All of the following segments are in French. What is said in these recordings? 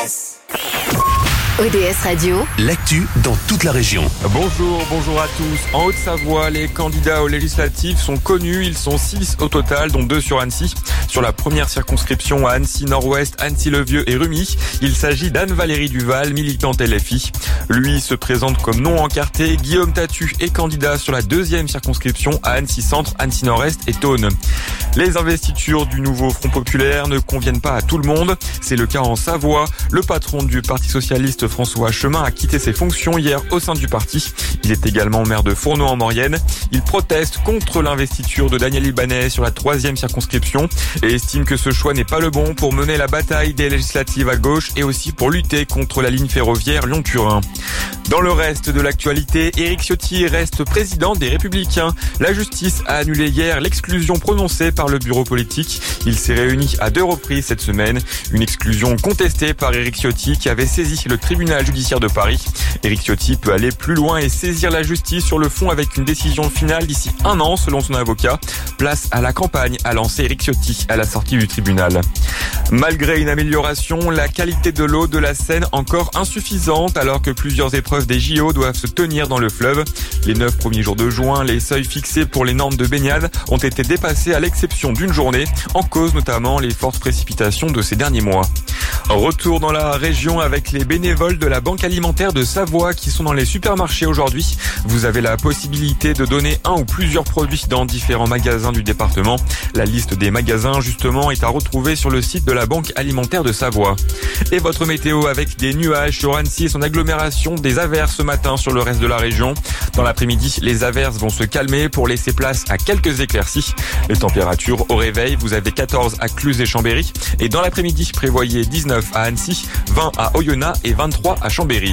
ODS Radio, l'actu dans toute la région. Bonjour à tous. En Haute-Savoie, les candidats aux législatives sont connus. Ils sont 6 au total, dont 2 sur Annecy. Sur la première circonscription à Annecy Nord-Ouest, Annecy-le-Vieux et Rumi, il s'agit d'Anne-Valérie Duval, militante LFI. Lui se présente comme non encarté. Guillaume Tatu est candidat sur la deuxième circonscription à Annecy Centre, Annecy Nord-Est et Thônes. Les investitures du nouveau Front Populaire ne conviennent pas à tout le monde. C'est le cas en Savoie. Le patron du Parti Socialiste, François Chemin, a quitté ses fonctions hier au sein du parti. Il est également maire de Fourneau en Maurienne. Il proteste contre l'investiture de Daniel Ibanez sur la troisième circonscription et estime que ce choix n'est pas le bon pour mener la bataille des législatives à gauche et aussi pour lutter contre la ligne ferroviaire Lyon-Turin. Dans le reste de l'actualité, Éric Ciotti reste président des Républicains. La justice a annulé hier l'exclusion prononcée par le bureau politique. Il s'est réuni à 2 reprises cette semaine. Une exclusion contestée par Éric Ciotti qui avait saisi le tribunal judiciaire de Paris. Éric Ciotti peut aller plus loin et saisir la justice sur le fond avec une décision finale d'ici 1 an selon son avocat. Place à la campagne, a lancé Éric Ciotti à la sortie du tribunal. Malgré une amélioration, la qualité de l'eau de la Seine encore insuffisante alors que plusieurs épreuves des JO doivent se tenir dans le fleuve. Les 9 premiers jours de juin, les seuils fixés pour les normes de baignade ont été dépassés à l'exception d'une journée, en cause notamment les fortes précipitations de ces derniers mois. Retour dans la région avec les bénévoles de la Banque alimentaire de Savoie qui sont dans les supermarchés aujourd'hui. Vous avez la possibilité de donner un ou plusieurs produits dans différents magasins du département. La liste des magasins justement est à retrouver sur le site de la Banque alimentaire de Savoie. Et votre météo avec des nuages sur Annecy et son agglomération, des averses ce matin sur le reste de la région. Dans l'après-midi, les averses vont se calmer pour laisser place à quelques éclaircies. Les températures au réveil, vous avez 14 à Cluses et Chambéry. Et dans l'après-midi, prévoyez 19 à Annecy, 20 à Oyonnax et 23 à Chambéry.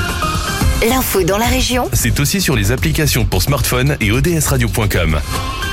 l'info dans la région, C'est aussi sur les applications pour smartphone et odsradio.com.